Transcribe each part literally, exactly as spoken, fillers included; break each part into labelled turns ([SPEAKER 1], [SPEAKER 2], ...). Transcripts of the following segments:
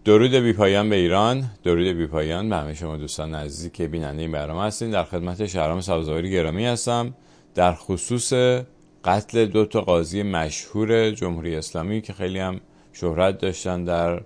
[SPEAKER 1] درود بی پایان به ایران، درود بی پایان به همه شما دوستان عزیزی که بیننده این برنامه هستین. در خدمت شهرام سبزواری گرامی هستم در خصوص قتل دو تا قاضی مشهور جمهوری اسلامی که خیلی هم شهرت داشتن در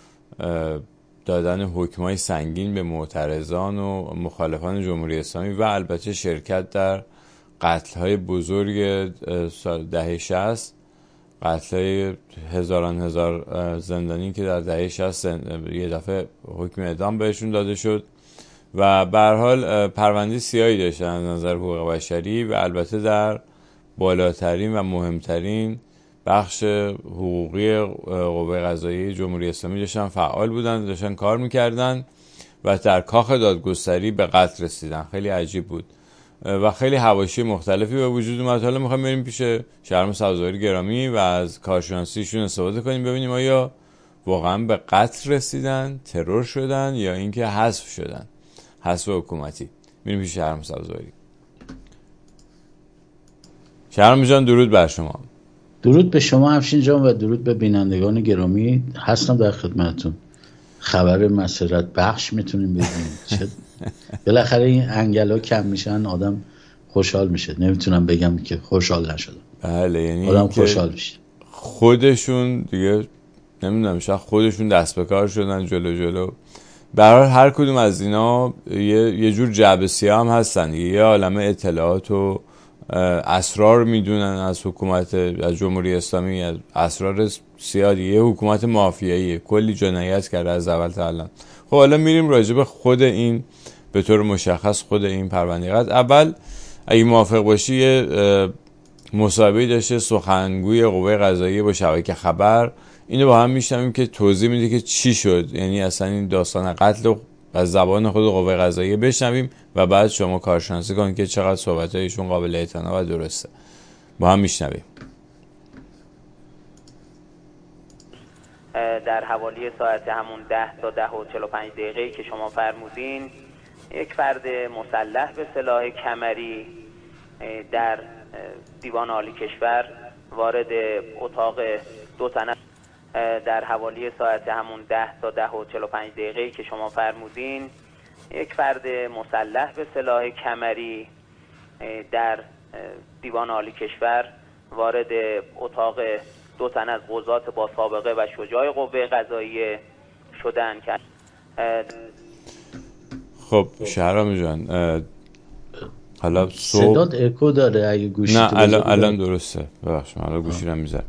[SPEAKER 1] دادن حکمای سنگین به معترضان و مخالفان جمهوری اسلامی و البته شرکت در قتل‌های بزرگ سال دهه شصت، قتل‌های هزاران هزار زندانی که در دهه شصت یه دفعه حکم اعدام بهشون داده شد و به هر حال پرونده سیاهی داشتن از نظر حقوق بشری و البته در بالاترین و مهمترین بخش حقوقی قوه قضاییه جمهوری اسلامی داشتن فعال بودن، داشتن کار میکردن و در کاخ دادگستری به قتل رسیدن. خیلی عجیب بود و خیلی حواشی مختلفی به وجود اومد. حالا میخوایم بریم پیش شهرام سبزواری گرامی و از کارشناسیشون استفاده کنیم، ببینیم آیا واقعا به قتل رسیدن، ترور شدن یا اینکه حذف شدن، حذف حکومتی. میریم پیش شهرام سبزواری. شهرام جان درود بر شما.
[SPEAKER 2] درود به شما افشین جان و درود به بینندگان گرامی. هستم در خدمتتون. خبر مسرت بخش میتونیم بگیم. چه بالاخره این انگلا کم میشن آدم خوشحال میشه. نمیتونم بگم که خوشحال نشدم.
[SPEAKER 1] بله، یعنی
[SPEAKER 2] آدم خوشحال میشه.
[SPEAKER 1] خودشون دیگه نمیدونم شاید خودشون دست به کار شدن جلو جلو. به هر حال هر کدوم از اینا یه یه جور جعبه سیاه هم هستن، یه عالمه اطلاعات و اسرار میدونن از حکومت، از جمهوری اسلامی، از اسرار سیاه. یه حکومت مافیاییه، کلی جنایت کرده از اول تا الان. خب حالا میریم راجع به خود این به طور مشخص خود این پرونده. اول اگه موافق باشی یه مصاحبه‌ای داشته سخنگوی قوه قضاییه با شبکه خبر، اینو با هم میشنویم که توضیح میده که چی شد، یعنی اصلا این داستان قتل رو از زبان خود قوه قضاییه بشنویم و بعد شما کارشناسی کنید که چقدر صحبتایشون قابل اعتنا و درسته. با هم میشنویم.
[SPEAKER 3] در حوالی ساعت همون ده تا ده و چهل و پنج دقیقه‌ای که شما فرمودین، یک فرد مسلح به سلاح کمری در دیوان عالی کشور وارد اتاق دو تنه در حوالی ساعت همون ده تا ده و چهل و پنج دقیقه‌ای که شما فرمودین، یک فرد مسلح به سلاح کمری در دیوان عالی کشور وارد اتاق دو تن از قضات با سابقه و شجاع قوه قضاییه شدن که
[SPEAKER 1] خب شهرام جان حالا صبح
[SPEAKER 2] صدات اکو داره اگه گوشی
[SPEAKER 1] نه الان الان درسته، ببخشید حالا گوشی رو میذارم.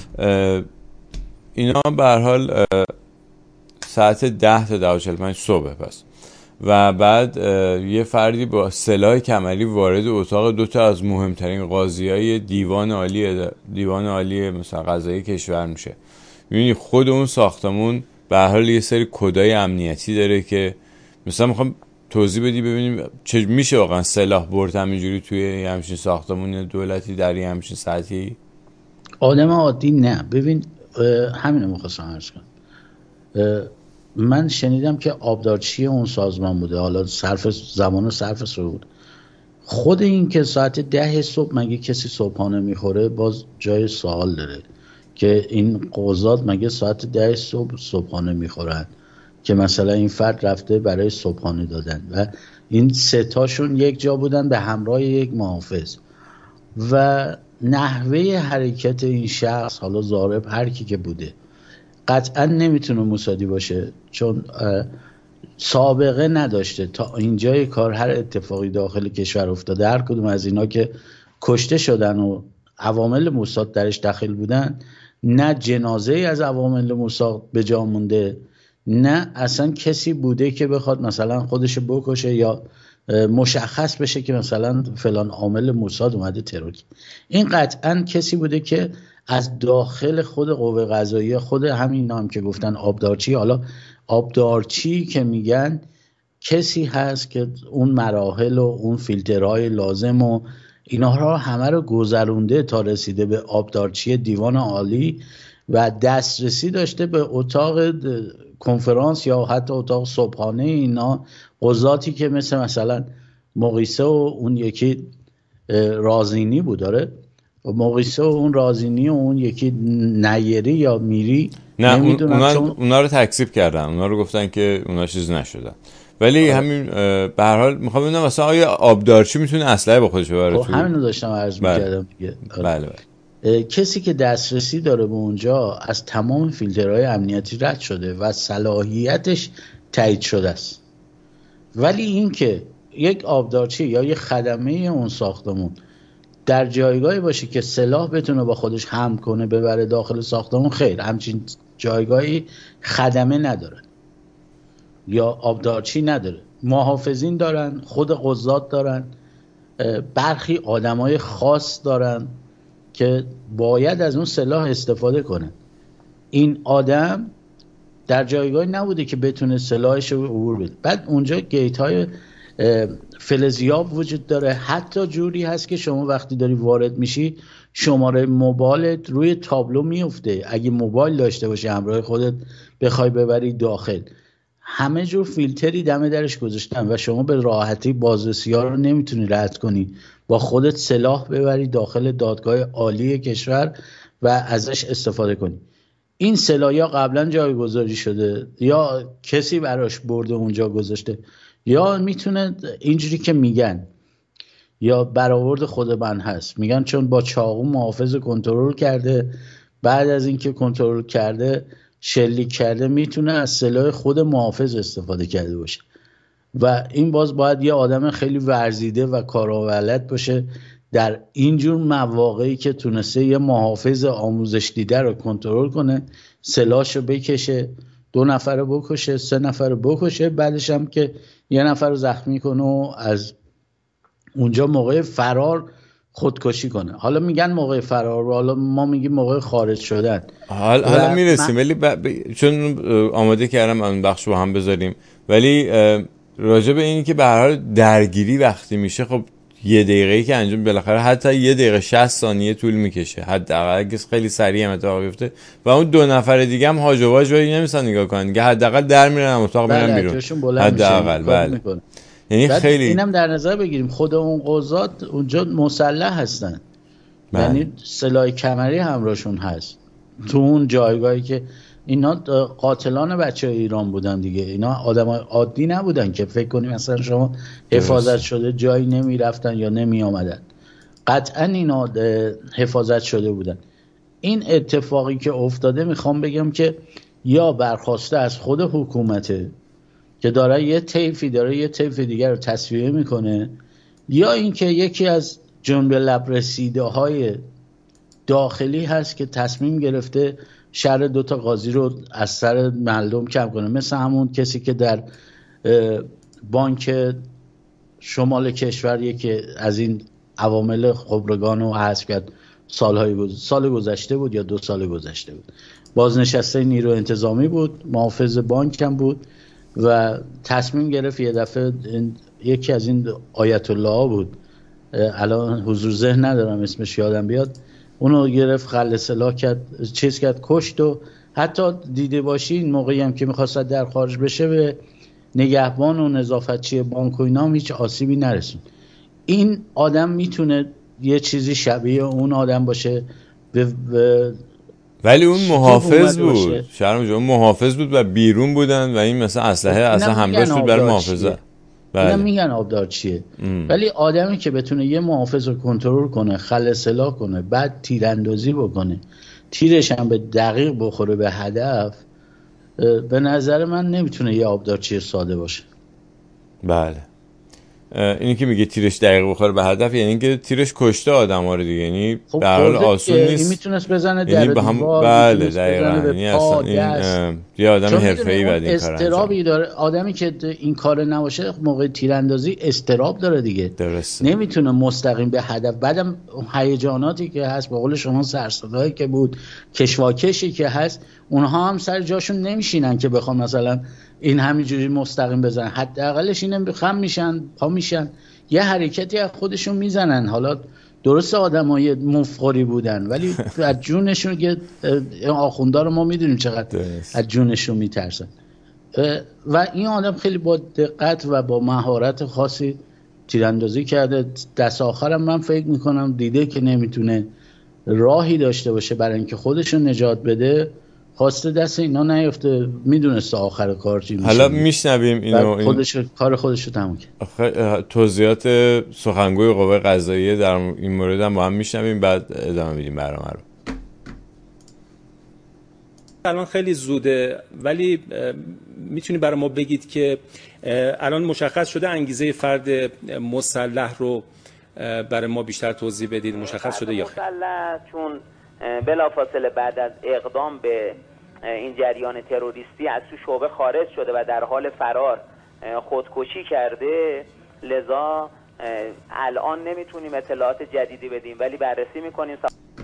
[SPEAKER 1] اینا به هر حال ساعت ده تا ده و چهل و پنج صبح پس و بعد یه فردی با سلاح کمری وارد اتاق دو تا از مهمترین قاضیای دیوان عالی دیوان عالی مثلا قضایی کشور میشه. میبینی خود اون ساختمون به هر حال یه سری کدای امنیتی داره که مثلا میخوام توضیح بدی ببینیم چه میشه واقعا سلاح برد همینجوری توی همچین ساختمون دولتی در یه همچین سطحی.
[SPEAKER 2] آدم عادی نه. ببین همینو میخواستم عرض کنم. من شنیدم که آبدارچی اون سازمان بوده، حالا صرف زمان و صرف سعود. خود این که ساعت ده صبح مگه کسی صبحانه میخوره باز جای سوال داره که این قضات مگه ساعت ده صبح صبحانه میخورن که مثلا این فرد رفته برای صبحانه دادن و این سه تاشون یک جا بودن به همراه یک محافظ و نحوه حرکت این شخص، حالا ضارب هر کی که بوده، قطعا نمیتونه موسادی باشه چون سابقه نداشته. تا اینجای کار هر اتفاقی داخل کشور افتاده، هر کدوم از اینا که کشته شدن و عوامل موساد درش داخل بودن، نه جنازه از عوامل موساد به جا مونده، نه اصلا کسی بوده که بخواد مثلا خودش بکشه یا مشخص بشه که مثلا فلان عامل موساد اومده ترور. این قطعا کسی بوده که از داخل خود قوه قضاییه، خود همین نام که گفتن آبدارچی، حالا آبدارچی که میگن کسی هست که اون مراحل و اون فیلترهای لازم و اینا رو همه رو گذرونده تا رسیده به آبدارچی دیوان عالی و دسترسی داشته به اتاق کنفرانس یا حتی اتاق صبحانه اینا قضاتی که مثل مثلا مقیسه و اون یکی رازینی بود. داره مقیسه و اون رازینی و اون یکی نیری یا میری
[SPEAKER 1] نه اونا, چون... اونا رو تکذیب کردن، اونا رو گفتن که اونا چیز نشدن. ولی آه. همین به هر حال میخوام ببینم مثلا آیا آبدارچی میتونه اسلحه با خودش ببره؟
[SPEAKER 2] خب همین رو داشتم عرض می‌کردم دیگه.
[SPEAKER 1] بله بله.
[SPEAKER 2] کسی که دسترسی داره به اونجا از تمام فیلترهای امنیتی رد شده و صلاحیتش تایید شده است. ولی این که یک آبدارچی یا یک خدمه اون ساختمون در جایگاهی باشه که سلاح بتونه با خودش حمل کنه ببره داخل ساختمون، خیر، همچین جایگاهی خدمه نداره یا آبدارچی نداره. محافظین دارن، خود قضات دارن، برخی آدمای خاص دارن که باید از اون سلاح استفاده کنه. این آدم در جایگاهی نبوده که بتونه سلاحش رو عبور بده. بعد اونجا گیت های فلزیاب وجود داره، حتی جوری هست که شما وقتی داری وارد میشی شماره موبایلت روی تابلو میفته، اگه موبایل داشته باشی همراه خودت بخوای ببری داخل. همه جور فیلتری دم درش گذاشتن و شما به راحتی بازرسی‌ها رو نمیتونی رد کنی، با خودت سلاح ببری داخل دادگاه عالی کشور و ازش استفاده کنی. این سلاح یا قبلا جایگذاری شده یا کسی براش برده اونجا گذاشته، یا میتونه اینجوری که میگن یا برآورد خود من هست، میگن چون با چاقو محافظ کنترل کرده، بعد از اینکه کنترل کرده شلیک کرده میتونه از سلاح خود محافظ استفاده کرده باشه. و این باز باید یه آدم خیلی ورزیده و کارآمد باشه در اینجور مواقعی که تونسته یه محافظ آموزش دیده رو کنترل کنه، سلاحشو بکشه، دو نفر رو بکشه، سه نفر رو بکشه، بعدش هم که یه نفر رو زخمی کنه و از اونجا موقع فرار خودکشی کنه. حالا میگن موقع فرار، حالا ما میگیم موقع خارج شدن.
[SPEAKER 1] حالا حالا میرسیم، ولی ب... ب... چون آماده کردم اون بخش با هم بذاریم، ولی راجع به این که به هر حال درگیری وقتی میشه، خب یه دقیقه‌ای که انجام بالاخره حتی یه دقیقه شصت ثانیه طول میکشه حداقل، اگه خیلی سریع هم اتفاق بیفته و اون دو نفر دیگه هم هاج و واج ولی نمیسن نگاه کنن دیگه، حداقل در میرن اتاق میرن بیرون حداقل. بله
[SPEAKER 2] یعنی خیلی اینم در نظر بگیریم خود اون قضات اونجا مسلح هستن، یعنی سلاح کمری همراهشون هست تو اون جایگاهی که اینا قاتلان بچه ایران بودن دیگه. اینا آدم عادی نبودن که فکر کنیم مثلا شما حفاظت شده جایی نمی رفتن یا نمی آمدن، قطعا اینا حفاظت شده بودن. این اتفاقی که افتاده میخوام بگم که یا برخواسته از خود حکومته که داره یه طیفی داره یه طیف دیگر رو تصفیه میکنه، یا اینکه یکی از جنب لب رسیده های داخلی هست که تصمیم گرفته شر دوتا قاضی رو از سر مردم کم کنه، مثل همون کسی که در بانک شمال کشور یکی از این عوامل خبرگان رو حذف کرد سالهای گذشته سال گذشته بود یا دو سال گذشته بود، بازنشسته نیرو انتظامی بود، محافظ بانک هم بود و تصمیم گرفت یه دفعه یکی از این آیت الله ها بود، الان حضور ذهن ندارم اسمش یادم بیاد، اونو گرفت خلع سلاح کرد، چیز کرد، کشت. و حتی دیده باشی این موقعی هم که میخواست در خارج بشه به نگهبان و نظافتچی بانک و اینا هم هیچ آسیبی نرسون. این آدم میتونه یه چیزی شبیه اون آدم باشه به به
[SPEAKER 1] ولی اون محافظ بود، شرم جان محافظ بود و بیرون بودن و این مثلا اسلحه اصلا همراهش بود برای محافظت.
[SPEAKER 2] اینا میگن آبدارچیه، ولی آدمی که بتونه یه محافظ رو کنترل کنه، خلع سلاح کنه، بعد تیراندازی بکنه، تیرش هم به دقیق بخوره به هدف، به نظر من نمیتونه یه آبدارچی ساده باشه.
[SPEAKER 1] بله اینی که میگه تیرش دقیق بخوره به هدف یعنی اینکه تیرش کشته آدم‌ها رو دیگه، یعنی
[SPEAKER 2] خب
[SPEAKER 1] به هر حال آسون نیست.
[SPEAKER 2] این میتونست بزنه در
[SPEAKER 1] یعنی دیوار، بله دقیقاً، یعنی اصلا این یه آدم حرفه‌ای بعد این کارو
[SPEAKER 2] استرابی داره. آدمی که این کار نباشه موقع تیراندازی استراب داره دیگه،
[SPEAKER 1] درسته،
[SPEAKER 2] نمیتونه مستقیم به هدف. بعدم هیجاناتی که هست، به قول شما سرصدایی که بود، کشواکشی که هست، اونها هم سر جاشون نمیشینن که بخوام مثلا این همینجوری مستقیم بزنن، حداقلش اینم خم میشن، پا میشن، یه حرکتی از خودشون میزنن. حالا درست آدمای مفخوری بودن ولی از جونشون که آخوندا رو ما میدونیم چقدر از جونشون میترسن. و این آدم خیلی با دقت و با مهارت خاصی تیراندازی کرده. دست آخرم من فکر میکنم دیده که نمیتونه راهی داشته باشه برای اینکه خودشون نجات بده، خواسته دست اینا نیفته، میدونسته آخر کار چی میشه.
[SPEAKER 1] حالا میشنویم اینو،
[SPEAKER 2] خودش این... کار خودش رو تموم کرد.
[SPEAKER 1] توضیحات سخنگوی قوه قضاییه در این مورد هم با هم میشنویم، بعد ادامه میدیم برنامه رو.
[SPEAKER 4] الان خیلی زوده، ولی میتونی برای ما بگید که الان مشخص شده انگیزه فرد مسلح رو برای ما بیشتر توضیح بدید؟ مشخص شده یا خیر؟
[SPEAKER 3] مسلح چون بلافاصله بعد از اقدام به این جریان تروریستی از تو شعبه خارج شده و در حال فرار خودکشی کرده، لذا الان نمیتونیم اطلاعات جدیدی بدیم، ولی بررسی میکنیم.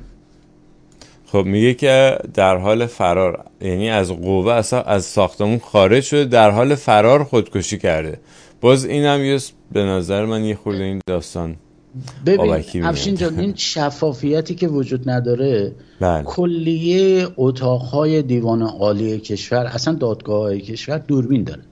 [SPEAKER 1] خب میگه که در حال فرار، یعنی از قوه اصلا از ساختمون خارج شده، در حال فرار خودکشی کرده. باز اینم یه به نظر من یه خورده این داستان
[SPEAKER 2] ببین افشین جان، این شفافیتی که وجود نداره، بله. کلیه اتاقهای دیوان عالی کشور، اصلا دادگاه‌های کشور دوربین داره.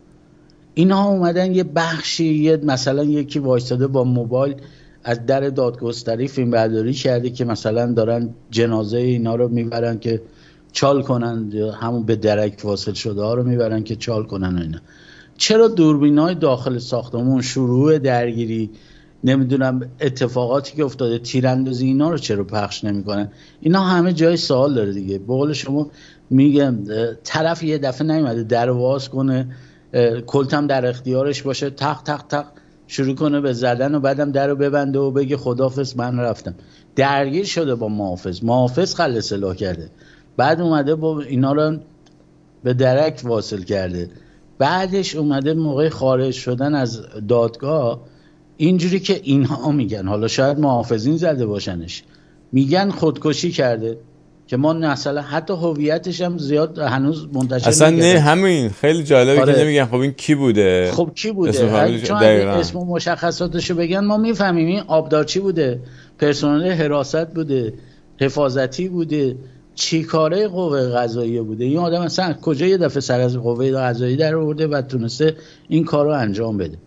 [SPEAKER 2] اینها اومدن یه بخشی، یه مثلا یکی وایساده با موبایل از در دادگستری فیلم برداری کرده که مثلا دارن جنازه اینا رو میبرن که چال کنن، همون به درک واصل شده ها رو میبرن که چال کنن. اینا چرا دوربینای داخل ساختمون، شروع درگیری، نمیدونم اتفاقاتی که افتاده، تیراندازی، اینا رو چرا پخش نمیکنن؟ اینا همه جای سوال داره دیگه. به قول شما میگم، طرف یه دفعه نیومده در واز کنه، کلتم در اختیارش باشه، تق تق تق شروع کنه به زدن و بعدم در رو ببنده و بگه خداحافظ من رفتم. درگیر شده با محافظ، محافظ خل سلاح کرده، بعد اومده با اینا رو به درک واصل کرده، بعدش اومده موقع خارج شدن از دادگاه اینجوری که اینها میگن، حالا شاید محافظین زده باشنش، میگن خودکشی کرده، که ما مثلا حتی هویتش هم زیاد هنوز منتشر
[SPEAKER 1] اصلا نه. همین خیلی جالبه آره. که نمیگن خب این کی بوده،
[SPEAKER 2] خب کی بوده، چون اسم و مشخصاتشو بگن ما میفهمیم این آبدارچی بوده، پرسنل حراست بوده، حفاظتی بوده، چی کاره قوه قضاییه بوده. این آدم مثلا کجا یه دفعه سر از قوه قضاییه در آورده و تونسته این کارو انجام بده.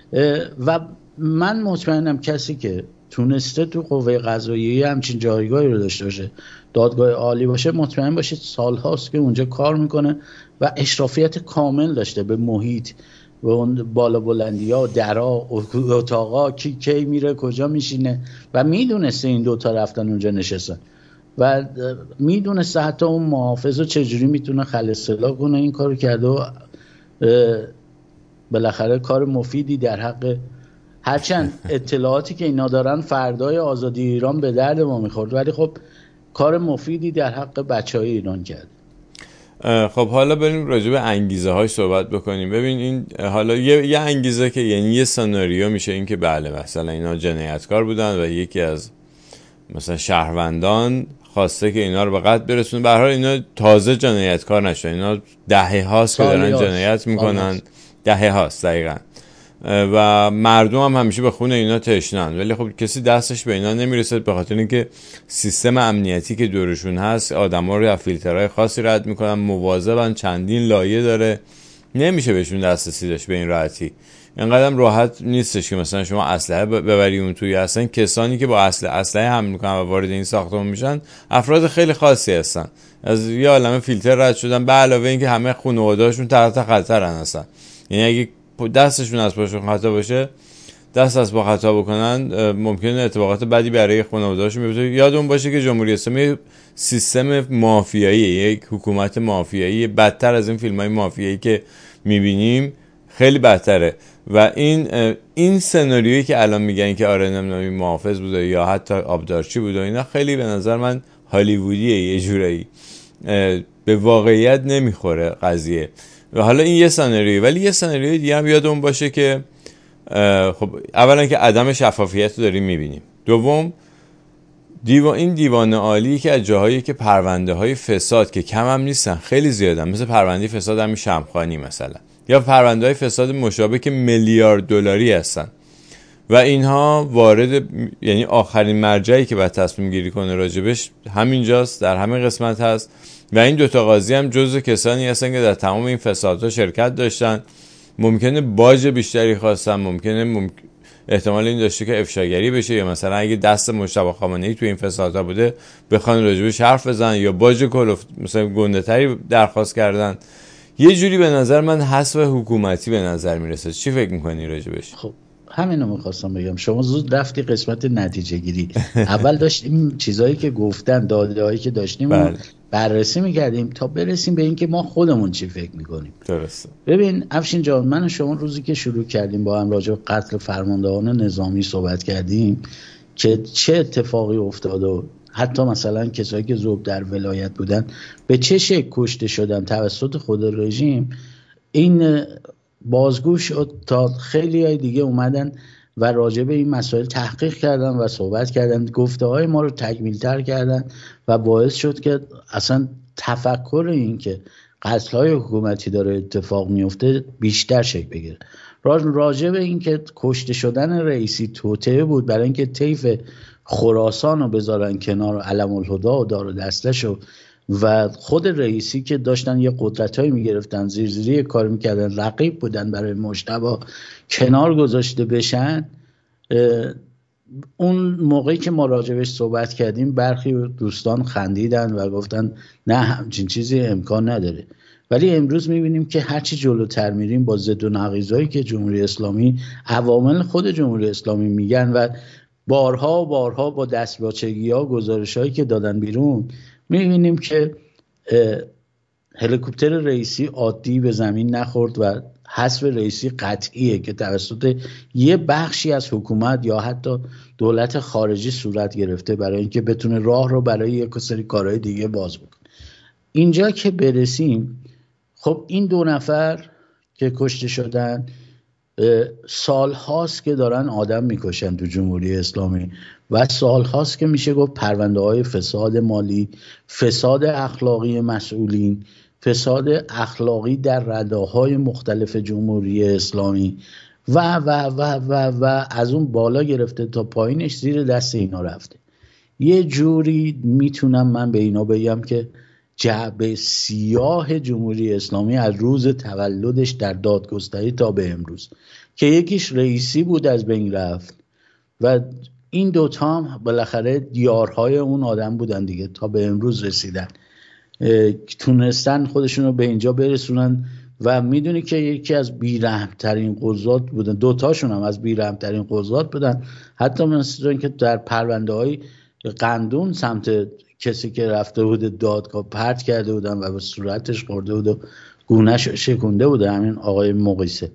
[SPEAKER 2] و من مطمئنم کسی که تونسته تو قوه قضاییه همچین جایگاهی رو داشته باشه، دادگاه عالی باشه، مطمئن باشید سالهاست که اونجا کار میکنه و اشرافیت کامل داشته به محیط و اون بالا بلندی ها، درا، اتاقا، کی کی میره کجا میشینه، و میدونسته این دوتا رفتن اونجا نشستن و میدونسته حتی اون محافظ رو چجوری میتونه خل اصطلاح کنه. این کارو کرده و بالاخره کار مفیدی در حق، هرچند اطلاعاتی که اینا دارن فردای آزادی ایران به درد ما میخورد، ولی خب کار مفیدی در حق بچهای ایران کرد.
[SPEAKER 1] خب حالا بریم راجع به انگیزه هاش صحبت بکنیم. ببین این حالا یه, یه انگیزه که یعنی یه سناریو میشه این که بله مثلا اینا جنایتکار بودن و یکی از مثلا شهروندان خواسته که اینا رو به قتل برسونه. به هر حال اینا تازه جنایتکار نشدن، اینا دهه هاست که دارن جنایت میکنن، دهه هاست دقیقاً، و مردم هم همیشه به خون اینا تشنن، ولی خب کسی دستش به اینا نمیرسه به خاطر اینکه سیستم امنیتی که دورشون هست آدما رو از فیلترهای خاصی رد میکنن، مواظبن، چندین لایه داره، نمیشه بهشون دسترسی داشت به این راحتی. اینقدر راحت نیستش که مثلا شما اسلحه ببری اون توی. اصلا کسانی که با اسلحه اسلحه حمل میکنن و وارد این ساختمان میشن افراد خیلی خاصی هستن، از یه عالمه فیلتر رد شدن، به علاوه اینکه همه خانواده‌هاشون تحت خطرن هستن. یعنی اگه دستشون از پاشون خطا باشه، دست از پا خطا بکنن، ممکنه اتفاقات بدی برای خانواده‌هاشون بیفته. یادمون باشه که جمهوری اسلامی سیستم مافیایی، یک حکومت مافیایی، بدتر از این فیلم‌های مافیایی که می‌بینیم خیلی بدتره. و این این سناریویی که الان میگن که آره نمیدونم محافظ بوده یا حتی آبدارچی بوده، اینا خیلی به نظر من هالیوودیه، یه جورایی به واقعیت نمیخوره قضیه. و حالا این یه سناریویه، ولی یه سناریوی دیگه هم یادمون باشه که خب اولا که عدم شفافیت رو داریم میبینیم، دوم دیوان این دیوان عالی که از جاهایی که پرونده های فساد که کم هم نیستن خیلی زیادن، مثل پرونده فساد همین شمخانی مثلا، یا پرونده های فساد مشابه که میلیارد دلاری هستن و اینها وارد، یعنی آخرین مرجعی که باید تصمیم گیری کنه راجبش همینجاست، در همین قسمت هست. و این دوتا قاضی هم جزو کسانی هستن که در تمام این فسادها شرکت داشتن، ممکنه باج بیشتری خواستن، ممکنه ممکن... احتمال این داشته که افشاگری بشه، یا مثلا اگه دست مجتبی خامنه‌ای تو این فسادها بوده بخوان راجبش حرف بزنن، یا باج کلفت مثلا گنده‌تری درخواست کردن. یه جوری به نظر من حسب حکومتی به نظر میرسه. چی فکر میکنی راجبش؟
[SPEAKER 2] خب همینو میخواستم بگم. شما زود رفتی قسمت نتیجه گیری. اول داشتیم چیزایی که گفتن، داده هایی که داشتیم بله. بررسی میکردیم تا برسیم به این که ما خودمون چی فکر میکنیم.
[SPEAKER 1] درسته.
[SPEAKER 2] ببین افشین جان، من و شما روزی که شروع کردیم با هم راجع به قتل فرماندهان نظامی صحبت کردیم که چه اتفاقی افتاد و حتی مثلا کسایی که ذوب در ولایت بودن به چه شکل کشته شدن توسط خود رژیم، این بازگو شد تا خیلی های دیگه اومدن و راجع به این مسائل تحقیق کردن و صحبت کردن، گفته های ما رو تکمیل تر کردن و باعث شد که اصلا تفکر این که قتل های حکومتی داره اتفاق میفته بیشتر شکل بگیره. راجع به این که کشته شدن رئیسی توطئه بود برای اینکه طیف خراسان رو بذارن کنار، علم الهدی و دار و دستش و خود رئیسی که داشتن یه قدرتایی میگرفتن، زیر زیری کار میکردن، رقیب بودن برای مجتبی، کنار گذاشته بشن. اون موقعی که ما راجبش صحبت کردیم برخی دوستان خندیدن و گفتن نه همچین چیزی امکان نداره، ولی امروز میبینیم که هرچی جلوتر میریم با ضد و نقیضایی که جمهوری اسلامی، عوامل خود جمهوری اسلامی میگن و بارها و بارها با دستباچگی ها گزارش هایی که دادن بیرون، میبینیم که هلیکوپتر رئیسی عادی به زمین نخورد و حذف رئیسی قطعیه که توسط یه بخشی از حکومت یا حتی دولت خارجی صورت گرفته برای اینکه بتونه راه رو برای یک سری کارهای دیگه باز بکنه. اینجا که برسیم، خب این دو نفر که کشته شدن سال هاست که دارن آدم میکشن تو جمهوری اسلامی و سال هاست که میشه گفت پرونده های فساد مالی، فساد اخلاقی مسئولین، فساد اخلاقی در رداهای مختلف جمهوری اسلامی و و و و و از اون بالا گرفته تا پایینش زیر دست اینا رفته. یه جوری میتونم من به اینا بگم که جعبه سیاه جمهوری اسلامی از روز تولدش در دادگستری تا به امروز که یکیش رئیسی بود از بین رفت و این دوتا هم بالاخره دیارهای اون آدم بودن دیگه، تا به امروز رسیدن، تونستن خودشون رو به اینجا برسونن و میدونی که یکی از بیرحمترین قضات بودن، دوتاشون هم از بیرحمترین قضات بودن. حتی مثل این که در پرونده های قندون سمت کسی که رفته بود دادگاه پرت کرده بودن و به صورتش خورده بود و گونهش شکونده بوده، همین آقای مقیسه.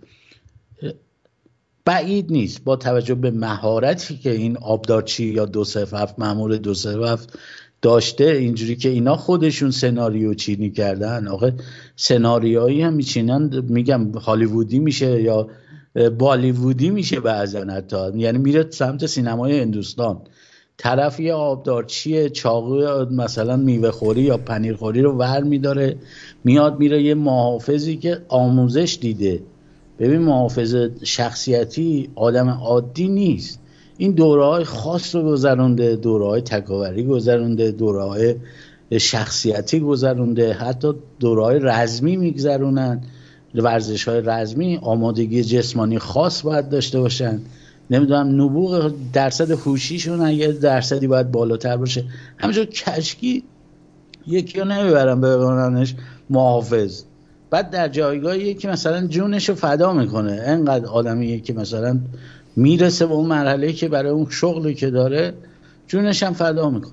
[SPEAKER 2] بعید نیست با توجه به مهارتی که این آبدارچی یا دو صفر هفت مأمور دو صفر هفت داشته، اینجوری که اینا خودشون سناریو چینی کردن. آقا سناریویی هم میچینن، میگم هالیوودی میشه یا بالیوودی میشه بعضن، حتی یعنی میره سمت سینمای هندوستان. طرف یه آبدارچی چاقو مثلا میوه خوری یا پنیر خوری رو ور میداره، میاد میره یه محافظی که آموزش دیده. ببین محافظ شخصیتی آدم عادی نیست، این دوره‌های خاص رو گذرونده، دوره‌های تکاوری گذرونده، دوره‌های شخصیتی گذرونده، حتی دوره‌های رزمی میگذرونن، ورزش‌های رزمی، آمادگی جسمانی خاص باید داشته باشن، نمیدونم نبوغ درصد هوشیشون اگه درصدی باید بالاتر باشه. همینجور کشکی یکی رو نمیبرن ببرنش محافظ، بعد در جایگاهی که مثلا جونش رو فدا میکنه، انقدر آدمیه که مثلا میرسه به اون مرحله که برای اون شغلی که داره جونش هم فدا میکنه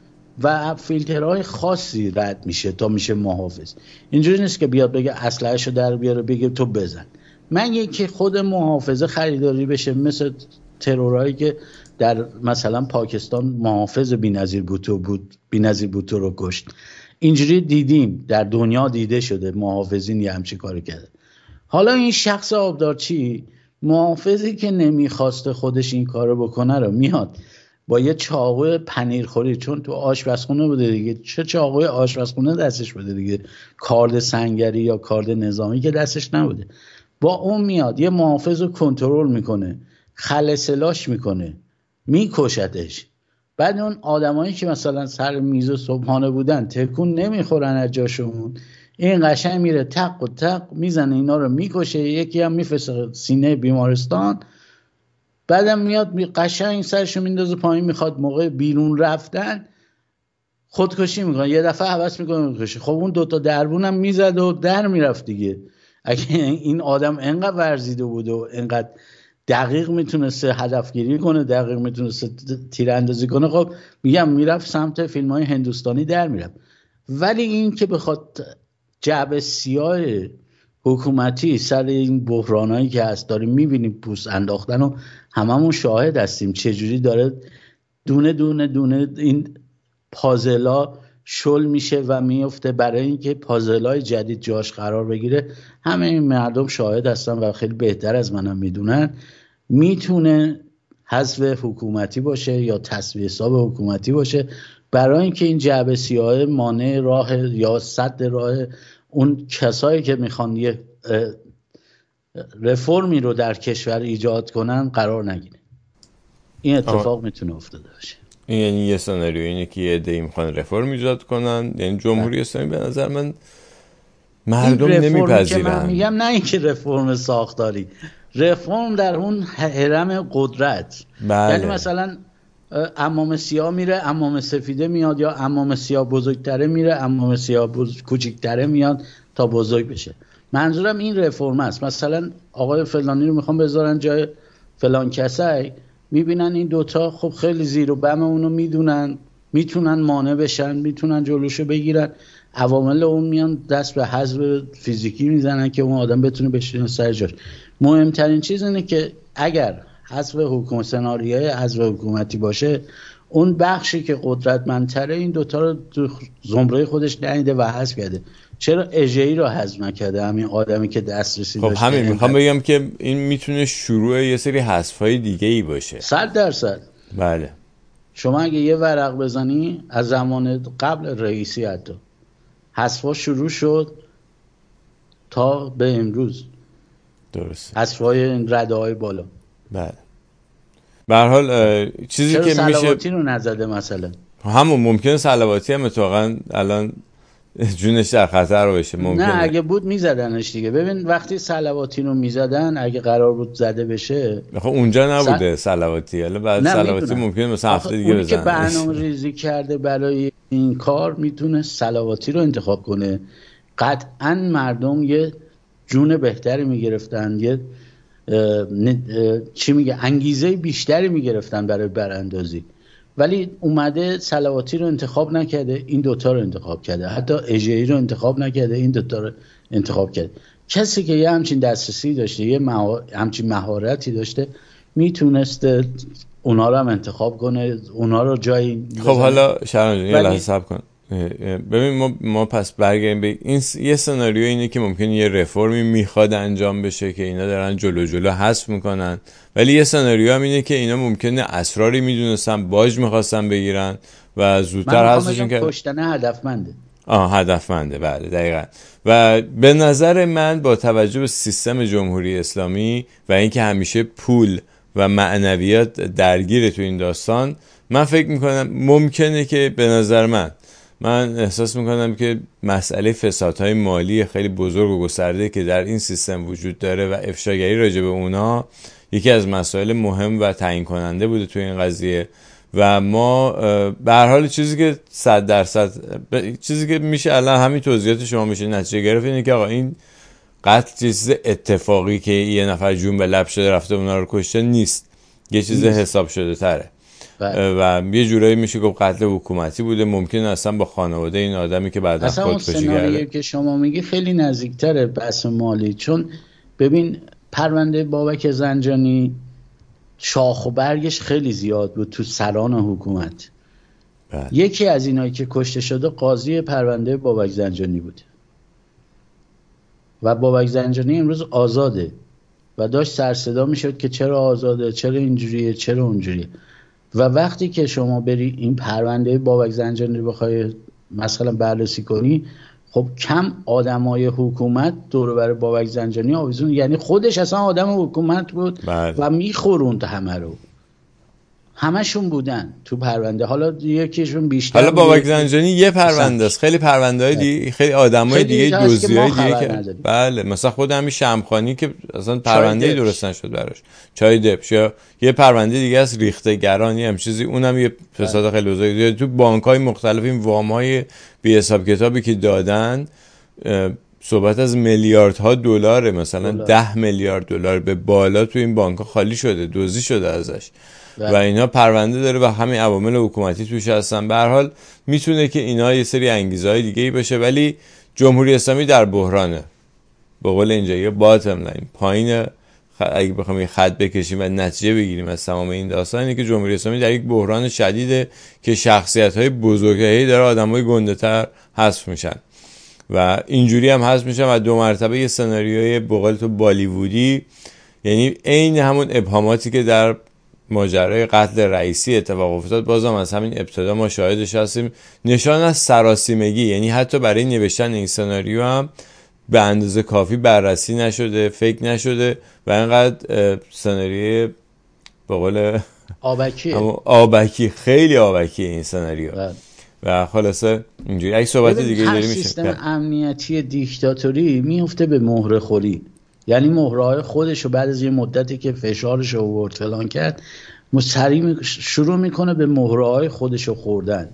[SPEAKER 2] و فیلترهای خاصی رد میشه تا میشه محافظ. اینجوری نیست که بیاد بگه اسلحه‌شو در بیاره بگه تو بزن. من یکی خود محافظه خریداری بشه، مثل ترورایی که در مثلا پاکستان محافظ بی‌نظیر بوتو بود، بی‌نظیر بوتو رو کشت. اینجوری دیدیم، در دنیا دیده شده محافظین یه همچی کاری کرده. حالا این شخص آبدارچی، محافظی که نمیخواسته خودش این کارو بکنه رو میاد با یه چاقوی پنیرخوری، چون تو آشپزخونه بوده دیگه، چه چاقوی آشپزخونه دستش بوده دیگه، کارد سنگری یا کارد نظامی که دستش نبوده، با اون میاد یه محافظ رو کنترل میکنه، خلسلاش میکنه، میکشتش. بعد اون آدمایی که مثلا سر میز صبحانه بودن تکون نمیخورن از جاشون، این قشنگ میره تق و تق میزنه اینا رو میکشه، یکی هم میفرسته سینه بیمارستان، بعدم میاد می قشنگ سرشو میندازه پایین، میخواد موقع بیرون رفتن خودکشی میکنه، یه دفعه حوض میکنه خودکشی. خب اون دوتا دربونم میزد و در میرفت دیگه. اگه این آدم انقدر ورزیده بود و انقدر دقیق میتونسته هدفگیری کنه، دقیق میتونسته تیراندازی کنه، خب میگم میرفت سمت فیلم های هندوستانی در میرفت. ولی این که بخواد جعبه سیاه حکومتی سر این بحرانایی که هست داریم میبینیم پوست انداختن و هممون شاهد هستیم چجوری داره دونه دونه دونه این پازلا شل میشه و میفته برای اینکه پازلای جدید جاش قرار بگیره. همه این مردم شاهد هستن و خیلی بهتر از منم میدونن. میتونه حذف حکومتی باشه یا تصفیه حساب حکومتی باشه برای اینکه این جعبه سیاه مانع راه یا سد راه اون کسایی که میخوان یه رفرمی رو در کشور ایجاد کنن قرار نگیره. این اتفاق میتونه افتاده باشه.
[SPEAKER 1] این یعنی یه سناریو اینه که یه عده‌ای میخوان رفرم ایجاد کنن، یعنی جمهوری اسلامی به نظر من مردم نمیپذیرن.
[SPEAKER 2] من میگم نه اینکه رفرم ساختاری، رفرم در اون هرم قدرت.
[SPEAKER 1] بله.
[SPEAKER 2] یعنی مثلا عمامه سیاه میره، عمامه سفیده میاد، یا عمامه سیاه بزرگتره میره، عمامه سیاه بز... کوچیکتره میاد تا بزرگ بشه. منظورم این رفرم است. مثلا آقای فلانی رو میخوام بذارن جای فلان کسایی، میبینن این دوتا خب خیلی زیر و بم اونو میدونن، میتونن مانع بشن، میتونن جلوشو بگیرن. عوامل اون میان دست به حذف فیزیکی میزنن که اون آدم بتونه بشینه سر جاش. مهمترین چیز اینه که اگر حذف حکومت سناریوی حذف حکومتی باشه، اون بخشی که قدرتمندتره این دوتا رو تو زمره خودش نمیده و حذف کرده. چرا اژه‌ای رو حذف نکرده؟ همین آدمی که دسترسی داشته.
[SPEAKER 1] خب همین میخوام بگم که این میتونه شروع یه سری حذف‌های دیگه‌ای باشه.
[SPEAKER 2] صد درصد.
[SPEAKER 1] بله.
[SPEAKER 2] شما اگه یه ورق بزنی از زمان قبل رئیسی حتی حذف‌ها شروع شد تا به امروز.
[SPEAKER 1] درست.
[SPEAKER 2] حذف‌های این رده‌های بالا.
[SPEAKER 1] بله. به هر حال چیزی که میشه
[SPEAKER 2] صلواتی رو نزده مثلا.
[SPEAKER 1] همون ممکنه صلواتی هم اتفاقا الان جونش در خطر بشه. ممکنه.
[SPEAKER 2] نه اگه بود میزدنش دیگه. ببین وقتی صلواتی رو میزدن اگه قرار بود زده بشه،
[SPEAKER 1] خب اونجا نبوده صلواتی. حالا بعد صلواتی ممکنه مثلا هفته دیگه بزنه.
[SPEAKER 2] اونی که برنامه ریزی کرده برای این کار میتونه صلواتی رو انتخاب کنه. قطعا مردم یه جون بهتری میگرفتن، یه چی میگه انگیزه بیشتری میگرفتن برای براندازی. ولی اومده صلواتی رو انتخاب نکرده، این دوتا رو انتخاب کرده. حتی اژه‌ای رو انتخاب نکرده، این دوتا رو انتخاب کرده. کسی که یه همچین دسترسی داشته، یه مها... همچین مهارتی داشته، میتونسته اونا رو هم انتخاب کنه، اونا رو جایی.
[SPEAKER 1] خب حالا شرم جان یه لحظه صبر کن. ببین ما ما پس برگردیم به این یه سناریو اینه که ممکنه یه رفرمی میخواد انجام بشه که اینا دارن جلو جلو حذف میکنن، ولی یه سناریو هم اینه که اینا ممکنه اسراری میدونستن، باج میخواستن بگیرن و زودتر حذفشون کردن.
[SPEAKER 2] کشتن هدفمنده.
[SPEAKER 1] آه هدفمنده. بله دقیقاً. و به نظر من با توجه به سیستم جمهوری اسلامی و اینکه همیشه پول و معنویات درگیره تو این داستان، من فکر میکنم ممکنه که به نظر من من احساس میکنم که مسئله فسادهای مالی خیلی بزرگ و گسترده که در این سیستم وجود داره و افشاگری راجع به اونا یکی از مسائل مهم و تعیین کننده بوده تو این قضیه. و ما به هر حال چیزی که صد درصد چیزی که میشه الان همین توضیحات شما میشه نتیجه گرفت اینه که آقا این قتل چیز اتفاقی که یه نفر جون به لب شده رفته اونا رو کشته نیست، یه چیز حساب شده تره. و یه جورایی میشه گفت قتل حکومتی بوده. ممکنه اصلا با خانواده این آدمی که بعدا خودکشی کرده.
[SPEAKER 2] اصلا سناریویی که شما میگی خیلی نزدیکتره بحث مالی، چون ببین پرونده بابک زنجانی شاخ و برگش خیلی زیاد بود تو سران حکومت.
[SPEAKER 1] بله.
[SPEAKER 2] یکی از اینایی که کشته شده قاضی پرونده بابک زنجانی بود و بابک زنجانی امروز آزاده و داشت سر صدا میشد که چرا آزاده، چرا اینجوریه، چرا اونجوریه. و وقتی که شما بری این پرونده بابک زنجانی رو بخوای مثلا بررسی کنی، خب کم آدمای حکومت دور و بر بابک زنجانی آویزون، یعنی خودش اصلا آدم حکومت بود.
[SPEAKER 1] بله.
[SPEAKER 2] و میخوروند همه رو همشون بودن تو پرونده، حالا یکیشون بیشتر.
[SPEAKER 1] حالا بابک زنجانی یه پرونده است، خیلی پرونده‌های دیگه، خیلی آدمای دیگه دوزیای دیگه که بله، مثلا خود همین شمخانی که اصلا پرونده درست نشد براش، چای دبش، یا یه پرونده دیگه است ریختگرانی هم چیزی، اونم یه فساد خیلی بزرگه. تو بانک‌های مختلف این وام‌های بی حساب کتابی که دادن، صحبت از میلیاردها دلار، مثلا دولار. ده میلیارد دلار به بالا تو این بانک‌ها خالی شده، دزدی شده ازش و اینا پرونده داره و همین عوامل حکومتی توش هستن. به هر حال میتونه که اینا یه سری انگیزهای دیگه‌ای باشه، ولی جمهوری اسلامی در بحرانه. به قول اینجا یه باتم لاین، پایین خ... اگه بخوام یه خط بکشیم و نتیجه بگیریم از تمام این داستان، اینه که جمهوری اسلامی در یک بحران شدیده که شخصیت‌های بزرگی داره آدمای گنده‌تر حذف میشن و اینجوری هم حذف میشن و دو مرتبه یه سناریوی به قول تو بالیوودی، یعنی عین همون ابهاماتی که در ماجرای قتل رئیسی اتفاق افتاد بازم از همین ابتدا ما شاهدش هستیم، نشان از سراسیمگی. یعنی حتی برای نوشتن این سناریو هم به اندازه کافی بررسی نشده، فکر نشده و اینقدر سناریوی به قول
[SPEAKER 2] آبکی
[SPEAKER 1] آبکی خیلی آبکی این سناریو بله. و خلاصه اینجوری اگه صحبت دیگه داری میشه.
[SPEAKER 2] سیستم امنیتی دیکتاتوری میفته به مهره خوری، یعنی مهره‌های خودش رو بعد از یه مدتی که فشارش رو آورد فلان کرد، سریع شروع میکنه به مهره‌های خودش رو خوردن.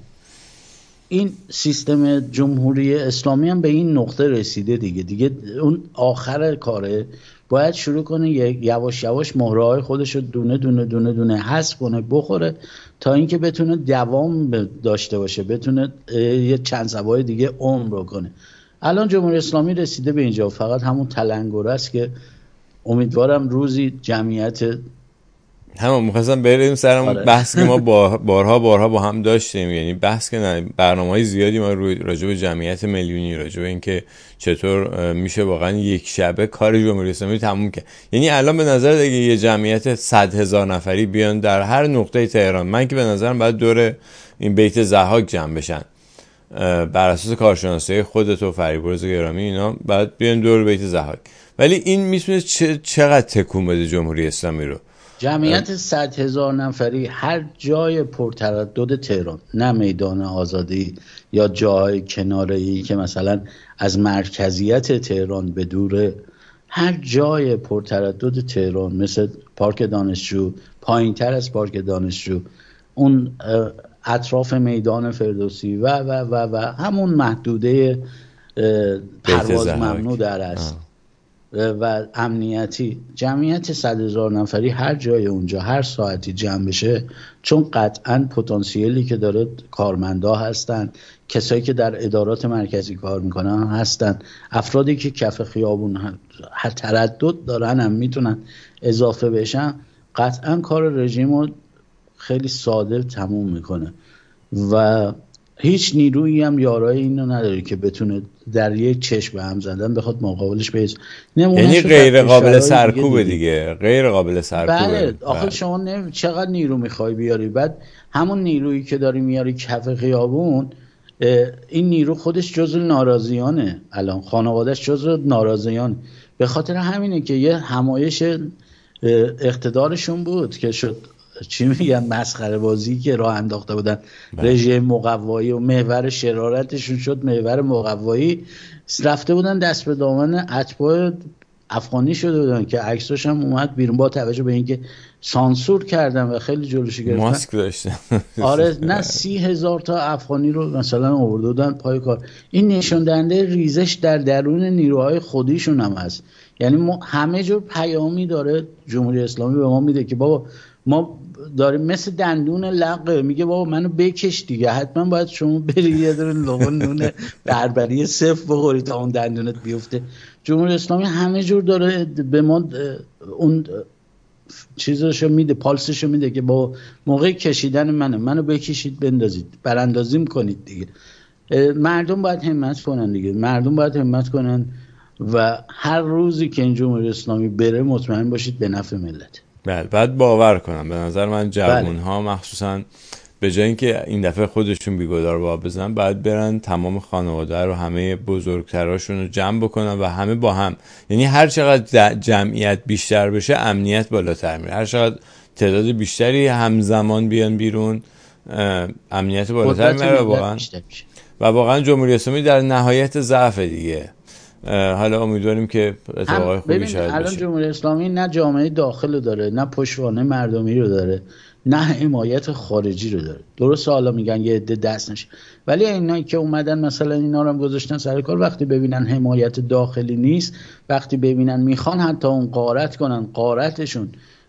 [SPEAKER 2] این سیستم جمهوری اسلامی هم به این نقطه رسیده دیگه دیگه اون آخر کاره باید شروع کنه یواش یواش مهره‌های خودش رو دونه دونه دونه دونه حذف کنه بخوره تا اینکه بتونه دوام داشته باشه، بتونه یه چند سبای دیگه عمر کنه. الان جمهوری اسلامی رسیده به اینجا، فقط همون تلنگر است که امیدوارم روزی جمعیت
[SPEAKER 1] همون می‌خواستم بریم سرم آره. بحث که ما با بارها بارها با هم داشتیم، یعنی بحث که نه برنامه‌های زیادی ما روی راجع به جمعیت میلیونی، راجع به اینکه چطور میشه واقعا یک شبه کار جمهوری اسلامی تموم کرد. یعنی الان به نظر دیگه یه جمعیت صد هزار نفری بیان در هر نقطه تهران، من که به نظرم باید دور این بیت ضحاک جمع بشن بر اساس کارشناسی خودت و فریبرز گرامی، اینا بعد بیان دور بیت ضحاک. ولی این میتونه چه چقدر تکون بده جمهوری اسلامی رو؟
[SPEAKER 2] جمعیت صد هزار نفری هر جای پرتردد تهران، نه میدان آزادی یا جای کناره‌ای که مثلا از مرکزیت تهران به دوره، هر جای پرتردد تهران مثل پارک دانشجو، پایینتر از پارک دانشجو، اون اطراف میدان فردوسی و و و و همون محدوده پرواز ممنوع در است و امنیتی، جمعیت صد هزار نفری هر جای اونجا هر ساعتی جمع بشه، چون قطعاً پتانسیلی که داره کارمندا هستن، کسایی که در ادارات مرکزی کار میکنن هستن، افرادی که کف خیابون هر تردد دارن هم میتونن اضافه بشن، قطعاً کار رژیم رو خیلی ساده تموم میکنه و هیچ نیرویی هم یارای اینو نداره که بتونه در یک چشم به هم زدن بخواد مقابلش بیست.
[SPEAKER 1] یعنی غیر قابل سرکوبه دیگه، غیر قابل سرکوبه.
[SPEAKER 2] بله آخه شما نمی... چقدر نیرو میخوای بیاری، بعد همون نیرویی که داری میاری کف خیابون، این نیرو خودش جزو ناراضیانه، الان خانوادهش جزو ناراضیان، به خاطر همینه که یه همایش اقتدارشون بود که شد چی میگن مسخره بازی که راه انداخته بودن رژیم مقوایی و محور شرارتشون شد محور مقوایی، رفته بودن دست به دامن اتباع افغانی شده بودن که عکساش هم اومد بیرون با توجه به اینکه سانسور کردن و خیلی جلوشو گرفتن،
[SPEAKER 1] ماسک داشتن.
[SPEAKER 2] آره نه سی هزار تا افغانی رو مثلا آورده بودن پای کار. این نشون دهنده ریزش در درون نیروهای خودیشون هم هست. یعنی ما همه جور پیامی داره جمهوری اسلامی به ما میده که بابا ما داریم مثل دندون لقه، میگه بابا منو بکش دیگه، حتما باید شما بری یه دونه لغون نون بربری صفر بخوری تا اون دندونت بیفته. جمهوری اسلامی همه جور داره به ما اون چیزاشو میده، پالسشو میده که با موقع کشیدن منه منو بکشید بندازید براندازیم کنید دیگه. مردم باید همت کنن دیگه، مردم باید همت کنن و هر روزی که این جمهوری اسلامی بره مطمئن باشید به نفع ملت.
[SPEAKER 1] بله بعد باور کنم به نظر من جوان ها مخصوصا به جای اینکه این دفعه خودشون بیگدار با بزنن، باید برن تمام خانواده رو، همه بزرگتراشون رو جمع بکنن و همه با هم، یعنی هر چقدر جمعیت بیشتر بشه امنیت بالاتر میره، هر چقدر تعداد بیشتری همزمان بیان بیرون امنیت بالاتر میاره واقعا. و واقعا جمهوری اسلامی در نهایت ضعف دیگه. حالا امیدواریم که اتفاقای خوبی شاید بشه.
[SPEAKER 2] الان جمهوری اسلامی نه جامعه داخل رو داره، نه پشتوانه مردمی رو داره، نه حمایت خارجی رو داره. درسته حالا میگن یه عده دست نشه، ولی اینایی که اومدن مثلا اینا رو هم گذاشتن سر کار، وقتی ببینن حمایت داخلی نیست، وقتی ببینن میخوان حتی اون غارت کنن، غارتشون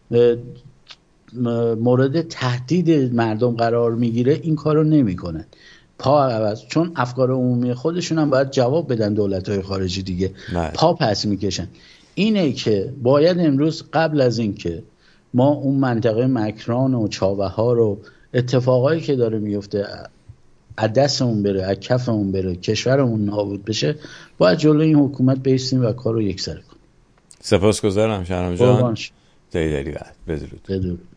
[SPEAKER 2] مورد تهدید مردم قرار میگیره، این کارو نمیکنن. پا عوض، چون افکار عمومی خودشون هم باید جواب بدن دولت‌های خارجی دیگه. نه. پا پس میکشن. اینه که باید امروز قبل از این که ما اون منطقه مکران و چابهار و اتفاقایی که داره میفته از دستمون بره، از کفمون بره، کشورمون نابود بشه، باید جلوی این حکومت بایستیم و کارو یکسره کنیم.
[SPEAKER 1] سپاسگزارم شهرام جان. دیداری بعد. بدرود.
[SPEAKER 2] بدرود.